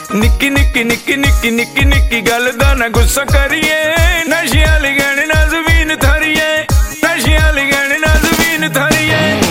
निक्की निक्की निक्की निक्की निक्की निक्की गल दा ना गुस्सा करिए नशियां वाली गहने ना ज़मीन थारिए नशियां वाली गहने ना ज़मीन थारिए